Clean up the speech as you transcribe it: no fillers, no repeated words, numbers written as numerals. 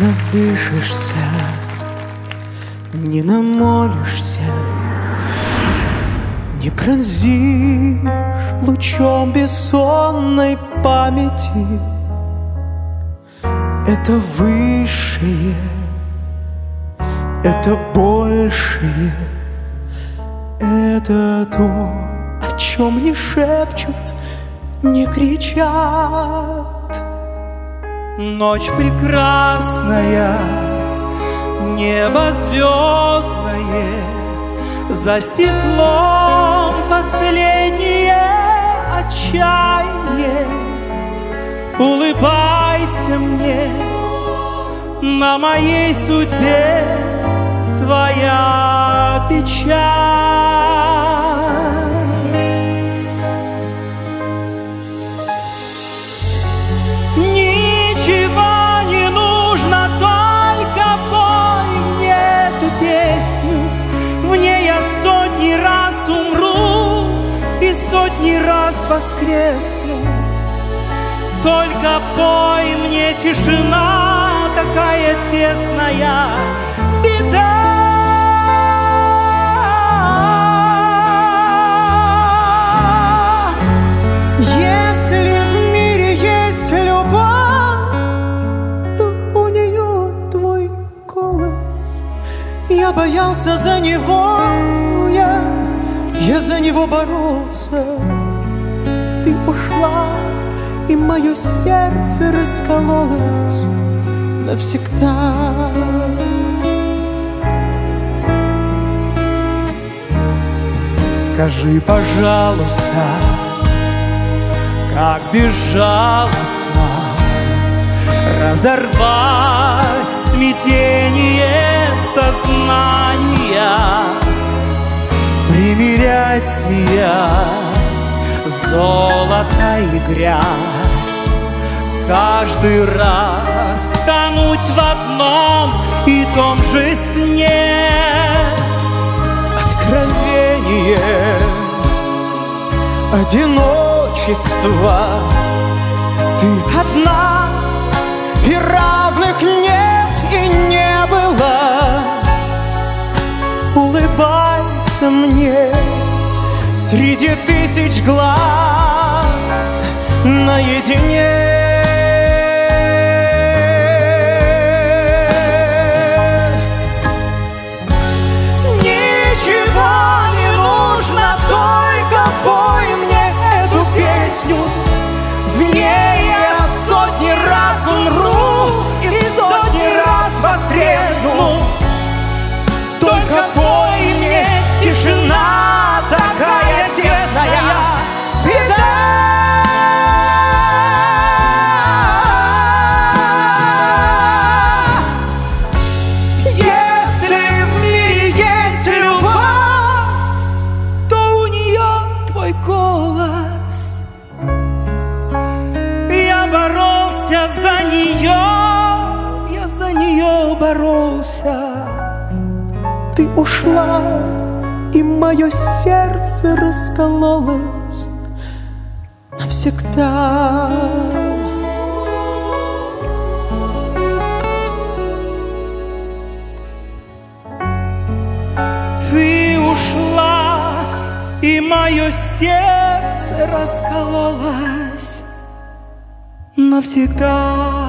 надышишься, не намолишься, не пронзишь лучом бессонной памяти. Это высшее, это большее, это то, о чем не шепчут, не кричат. Ночь прекрасная, небо звездное, за стеклом последнее отчаяние. Улыбайся мне, на моей судьбе твоя печать. Ничего не нужно, только пой мне эту песню. В ней я сотни раз умру и сотни раз воскресну. Только пой мне, тишина такая тесная, беда. Если в мире есть любовь, то у нее твой голос. Я боялся за него, я за него боролся. Ты ушла, и мое сердце раскололось навсегда. Скажи, пожалуйста, как безжалостно разорвать смятение сознания, примерять, смеясь, золото и грязь, каждый раз тонуть в одном и том же сне. Откровение, одиночество, ты одна, и равных нет и не было. Улыбайся мне среди тысяч глаз наедине. Ничего не нужно, только пой мне эту песню. В ней я сотни раз умру и сотни раз воскресну. Только пой мне, тишина такая тесная, беда. Если в мире есть любовь, то у нее твой голос. Я боролся за нее, я за нее боролся. Ты ушла, и мое сердце раскололось навсегда. Ты ушла, и мое сердце раскололось навсегда.